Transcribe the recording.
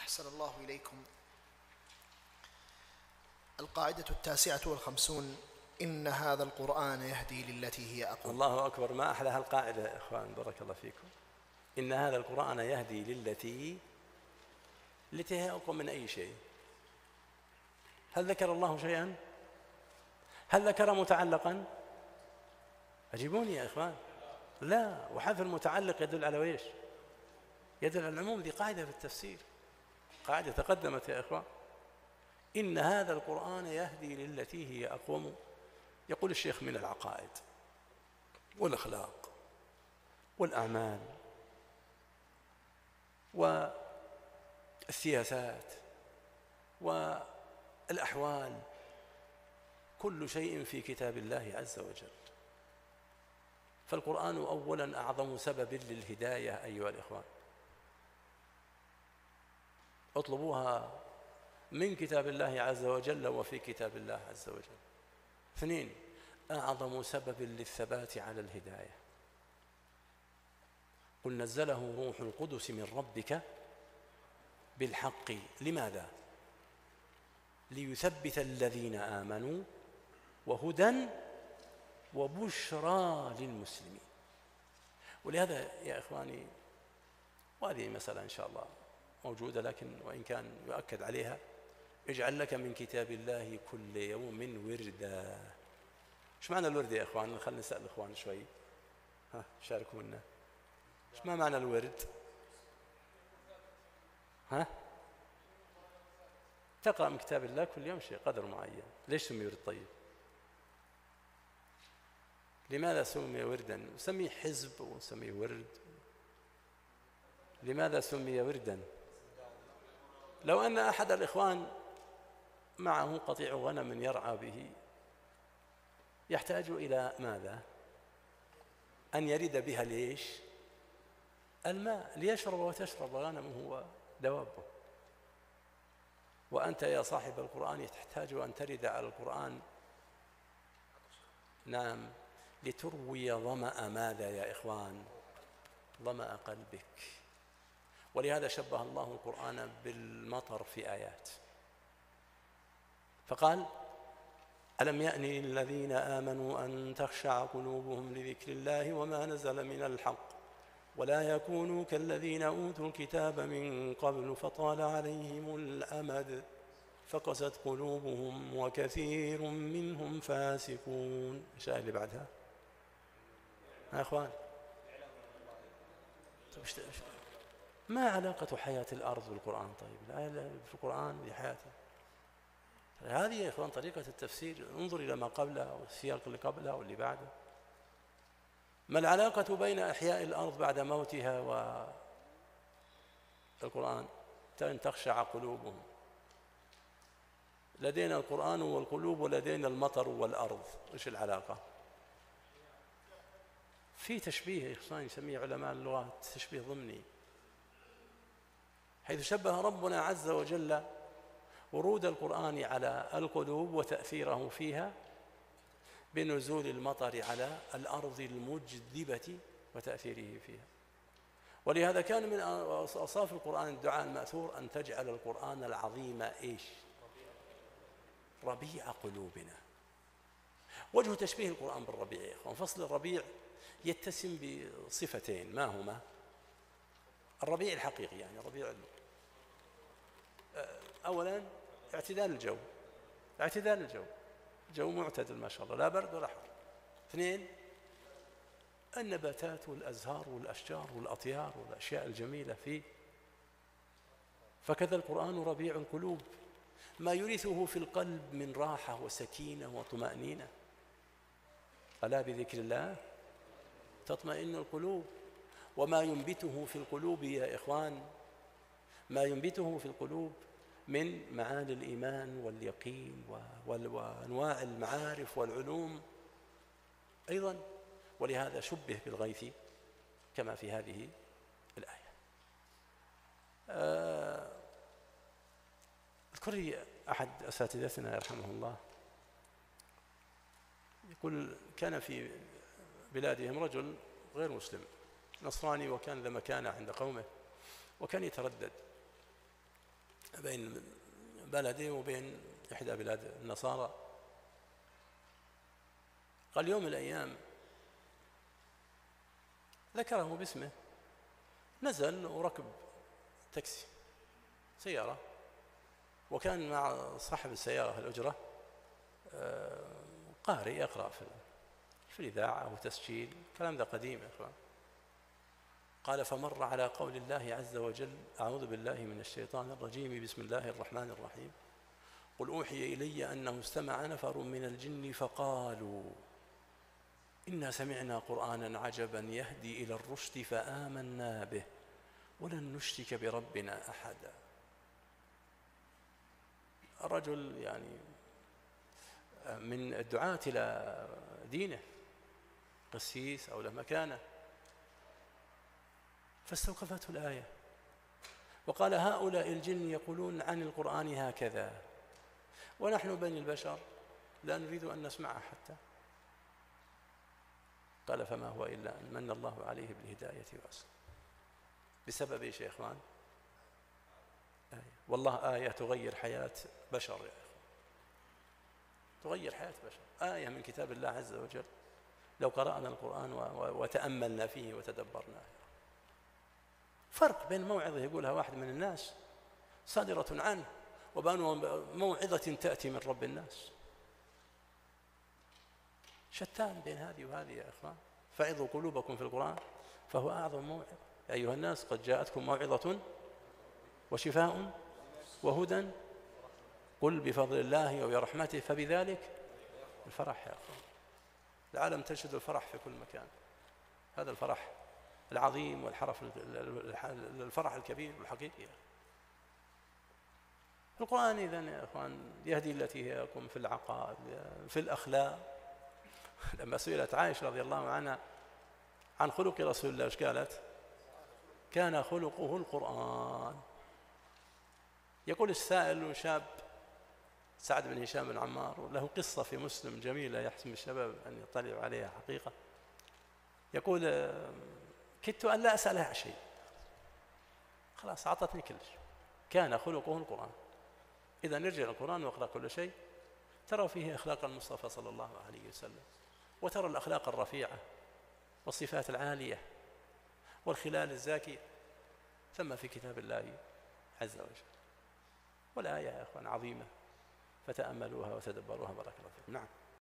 أحسن الله إليكم. القاعدة 59: إن هذا القرآن يهدي للتي هي أقوم. الله أكبر، ما أحلى هالقاعدة يا إخوان، بارك الله فيكم. إن هذا القرآن يهدي للتي هي أقوم من أي شيء. هل ذكر الله شيئا؟ هل ذكر متعلقا؟ أجيبوني يا إخوان. لا، وحذف المتعلق يدل على ويش؟ يدل على العموم. دي قاعدة في التفسير، قاعدة تقدمت يا إخوان. إن هذا القرآن يهدي للتي هي أقوم. يقول الشيخ من العقائد والأخلاق والأعمال والسياسات والأحوال، كل شيء في كتاب الله عز وجل. فالقرآن أولا أعظم سبب للهداية أيها الإخوان، اطلبوها من كتاب الله عز وجل وفي كتاب الله عز وجل. اثنين، أعظم سبب للثبات على الهداية. قل نزله روح القدس من ربك بالحق. لماذا؟ ليثبت الذين آمنوا وهدى وبشرى للمسلمين. ولهذا يا إخواني، وهذه مسألة إن شاء الله موجودة، لكن وإن كان يؤكد عليها: اجعل لك من كتاب الله كل يوم وردا. ايش معنى الورد يا إخوان؟ خلينا نسأل الإخوان شوي، شاركونا. ايش ما معنى الورد؟ تقرأ من كتاب الله كل يوم شيء قدر معين. ليش سمي ورد طيب؟ لماذا سمي وردا؟ نسميه حزب ونسميه ورد. لماذا سمي وردا؟ لو أن أحد الإخوان معه قطيع غنم يرعى به، يحتاج إلى ماذا؟ أن يرد بها ليش؟ الماء، ليشرب وتشرب غنمه ودوابه. وأنت يا صاحب القرآن تحتاج أن ترد على القرآن، نعم، لتروي ظمأ ماذا يا إخوان؟ ظمأ قلبك. ولهذا شبه الله القرآن بالمطر في آيات، فقال: ألم يأن للذين آمنوا أن تخشع قلوبهم لذكر الله وما نزل من الحق ولا يكونوا كالذين أوتوا الكتاب من قبل فطال عليهم الأمد فقست قلوبهم وكثير منهم فاسقون. ايش اللي بعدها يا اخوان؟ ما علاقة حياة الأرض بالقرآن؟ طيب الآية في القرآن بحياته. هذه يا إخوان طريقة التفسير. انظر إلى ما قبلها والسياق اللي قبلها واللي بعده. ما العلاقة بين إحياء الأرض بعد موتها والقرآن؟ أن تخشع قلوبهم. لدينا القرآن والقلوب ولدينا المطر والأرض، إيش العلاقة؟ في تشبيه يا إخوان يسميه علماء اللغات تشبيه ضمني، حيث شبه ربنا عز وجل ورود القرآن على القلوب وتأثيره فيها بنزول المطر على الأرض المجذبة وتأثيره فيها. ولهذا كان من أوصاف القرآن الدعاء المأثور: أن تجعل القرآن العظيم إيش؟ ربيع قلوبنا. وجه تشبيه القرآن بالربيع يا إخوان، فصل الربيع يتسم بصفتين، ما هما؟ الربيع الحقيقي، يعني ربيع أولا اعتدال الجو، اعتدال الجو، جو معتدل ما شاء الله، لا برد ولا حر. اثنين، النباتات والأزهار والأشجار والأطيار والأشياء الجميلة فيه. فكذا القرآن ربيع القلوب، ما يورثه في القلب من راحة وسكينة وطمأنينة. ألا بذكر الله تطمئن القلوب. وما ينبته في القلوب يا إخوان، ما ينبته في القلوب من معاني الإيمان واليقين وأنواع المعارف والعلوم أيضا. ولهذا شبه بالغيث كما في هذه الآية. اذكر لي أحد أساتذتنا يرحمه الله يقول: كان في بلادهم رجل غير مسلم نصراني، وكان ذا مكانة عند قومه، وكان يتردد بين بلده وبين إحدى بلاد النصارى. قال يوم من الأيام ذكره باسمه، نزل وركب تاكسي سيارة، وكان مع صاحب السيارة الأجرة قارئ يقرأ في الإذاعة أو تسجيل، الكلام ذا قديم يا إخوان. قال فمر على قول الله عز وجل: أعوذ بالله من الشيطان الرجيم، بسم الله الرحمن الرحيم، قل أوحي إلي أنه استمع نفر من الجن فقالوا إنا سمعنا قرآنا عجبا يهدي إلى الرشد فآمنا به ولن نشرك بربنا أحدا. الرجل يعني من الدعاة إلى دينه، قسيس أو له مكانة، فاستوقفته الآية وقال: هؤلاء الجن يقولون عن القرآن هكذا، ونحن بني البشر لا نريد أن نسمعه حتى. قال: فما هو إلا أن من الله عليه بالهداية وأسلم. بسبب إيش يا إخوان؟ آية، والله آية تغير حياة بشر يا إخوان، تغير حياة بشر، آية من كتاب الله عز وجل لو قرأنا القرآن وتأملنا فيه وتدبرناه. فرق بين موعظة يقولها واحد من الناس صادرة عنه وبين موعظة تأتي من رب الناس، شتان بين هذه وهذه يا إخوان. فعظوا قلوبكم في القرآن فهو أعظم موعظة. يا أيها الناس قد جاءتكم موعظة وشفاء وهدى، قل بفضل الله وبرحمته فبذلك الفرح يا أخوان. العالم تجد الفرح في كل مكان، هذا الفرح العظيم والفرح الكبير والحقيقي. القرآن إذن يا أخوان يهدي التي هي أقوم في العقائد، في الأخلاق. لما سئلت عائشة رضي الله عنها عن خلق رسول الله ايش قالت؟ كان خلقه القرآن. يقول السائل شاب سعد بن هشام بن عمار، له قصة في مسلم جميلة يحسن الشباب أن يطلعوا عليها حقيقة. يقول: كدت أن لا أسألها عن شيء، خلاص أعطتني كل شيء. كان خلقه القرآن. إذا نرجع للقرآن واقرأ كل شيء ترى فيه أخلاق المصطفى صلى الله عليه وسلم، وترى الأخلاق الرفيعة والصفات العالية والخلال الزاكية ثم في كتاب الله عز وجل. والآية يا أخوان عظيمة، فتأملوها وتدبروها. بارك الله فيكم. نعم.